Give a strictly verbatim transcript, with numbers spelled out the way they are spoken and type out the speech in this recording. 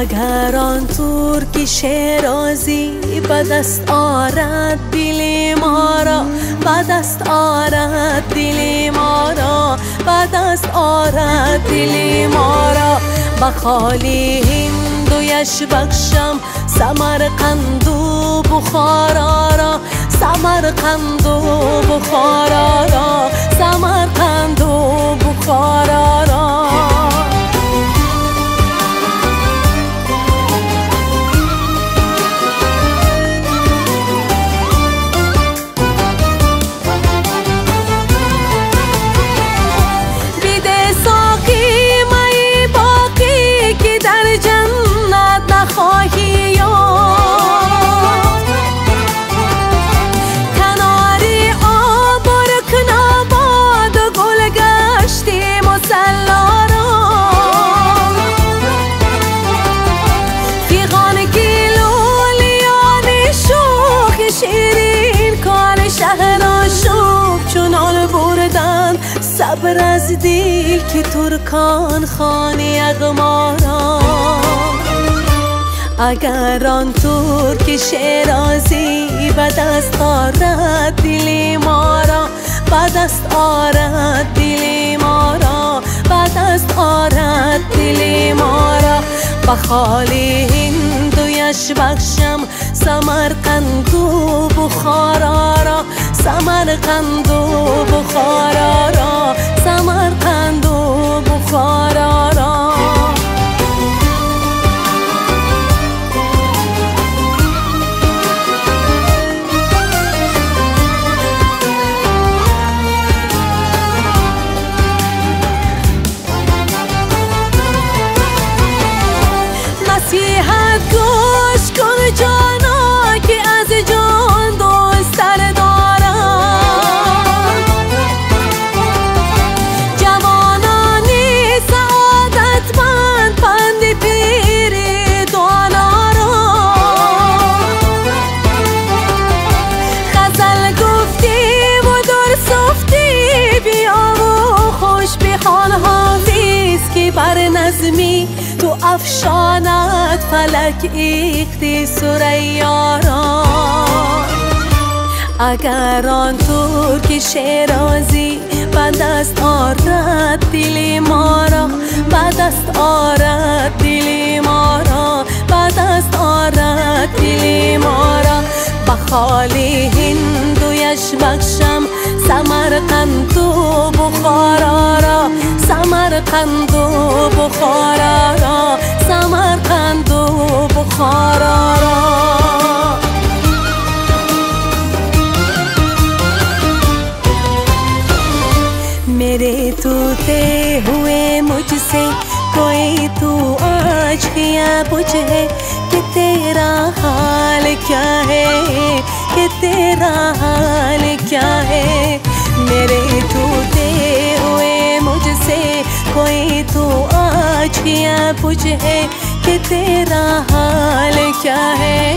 اگر آن ترک شیرازی به دست آرد دل ما را، به دست آرد دل ما را، به دست آرد دل ما را، به خالی هندویش بخشم سمرقند و بخارا را، سمرقند و بخارا را، سمرقند و بخارا را. صبر از دل که ترکان خانی اغمارا. اگر آن ترک شیرازی به دست آرد دل ما را، به دست آرد دل ما را، به دست آرد دل ما را، به خالی هندویش بخشم سمرقند و بخارا را، سمرقند و بخارا را، سمرقند و بخارا را. نصیحت گوش کن جانا که از جان دوست تر دارم، جوانانی سعادتمند پند پیر دانا را. غزل گفتی و در صفتی بیا و خوش بخوان حافظ که بر نظمی تو افشاند فلک ایختی ثریا را. اگر آن ترک شیرازی به دست آرد دل ما را، به دست آرد دل ما را، به دست آرد دل ما را، به خالی هندویش بخشم سمرقند و بخارا را، سمرقند و بخارا را، سمرقند و بخارا را. मेरे तूते हुए मुझसे कोई तू आज किया पूछे कि तेरा हाल क्या है, कि तेरा हाल क्या है। मेरे तूते हुए मुझसे कोई तू आज किया पूछे कि तेरा हाल क्या है।